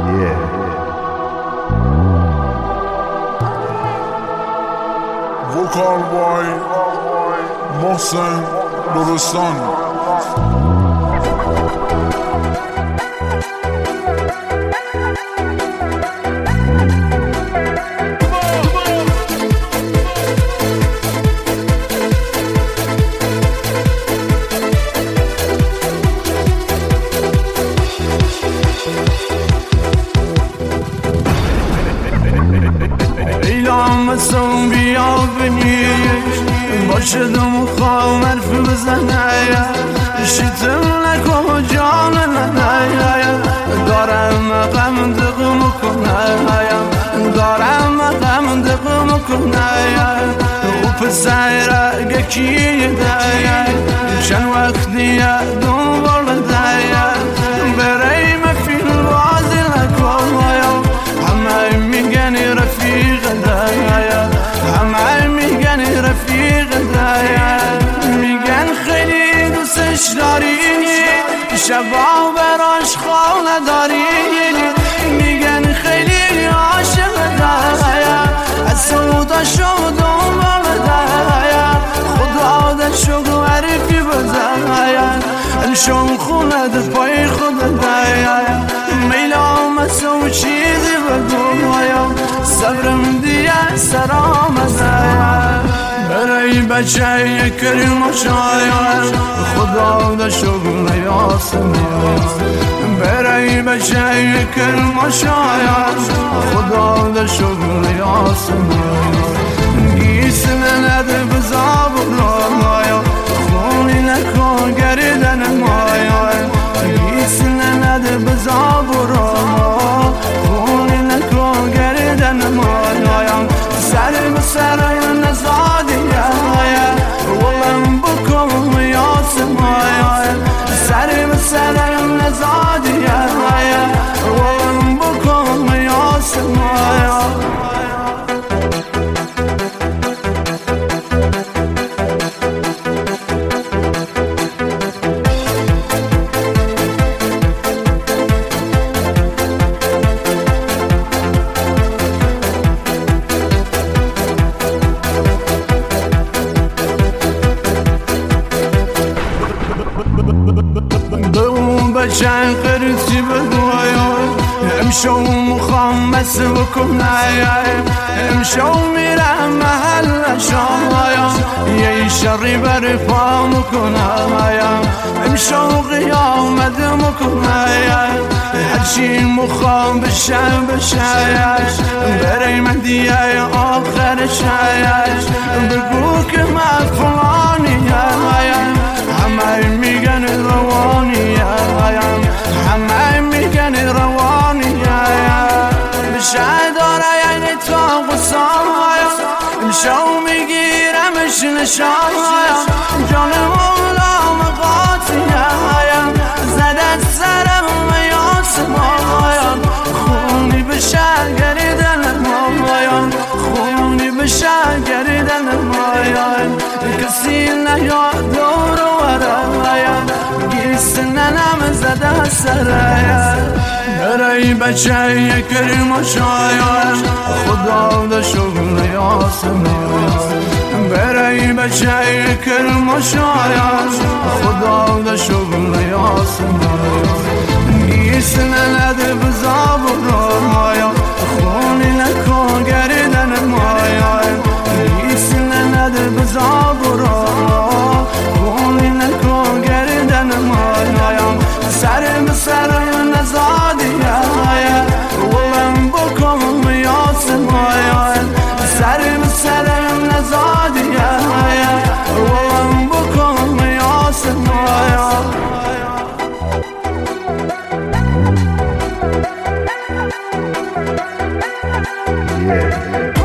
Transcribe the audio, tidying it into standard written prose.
وکال بای محسن درستان. مسون بیا بنیش باشدم و خوام حرف بزنه شیطم نکن جان ننه دارم غم دقم کنه دارم غم دقم کنه و پسر گکی ده چند وقتی دنبال ده برای مفیل بازی نکن همه میگن رفیق همه میگن رفیق میگن خیلی دوستش داری شبا براش خانه داری میگن خیلی عاشق از سودا شدم خدا دشو عرفی بزن الشم خونه در پای خود میلام مسو چیزی بگو صبرم دیگه سرام برای بچه کریم شاید خدا دا شغل یاسم برای بچه کریم شاید خدا دا شغل یاسم گیسم نده بزاب رایا خونی نکن گردن مایا گیسم نده بزاب رایا خونی نکن گردن مایا سر بسر نزادی ولم بکن یاسم سر بسر نزادی ولم بکن یاسم بچن قرصی بگویا امشو مخوام بس بکنه امشو میرم محل شایا یه شری بر پا مکنه امشو قیامت مکنه هرچی مخوام بشه برای من دیگه آخر شایش بگو که من فلانی همه میگن روانی همه میگن روانی بشه داره یعنی تا قصام امشو میگیرمش نشان جان مولام قاطی زدت سرم یاسم خونی بشه گریدن مایان خونی بشه گریدن مایان کسی نیاد دور ننم زده سره برای بچه کریم شاید خدا دا شغل یاسم برای بچه کریم شاید خدا دا شغل یاسم گیس ننده بزاب رایا خونی نکن گردن مایا گیس ننده بزاب رایا خونی نکن گردن مایا سر بسر نزادی ولم بکن یاسم سر بسر نزادی ولم بکن یاسم Yeah.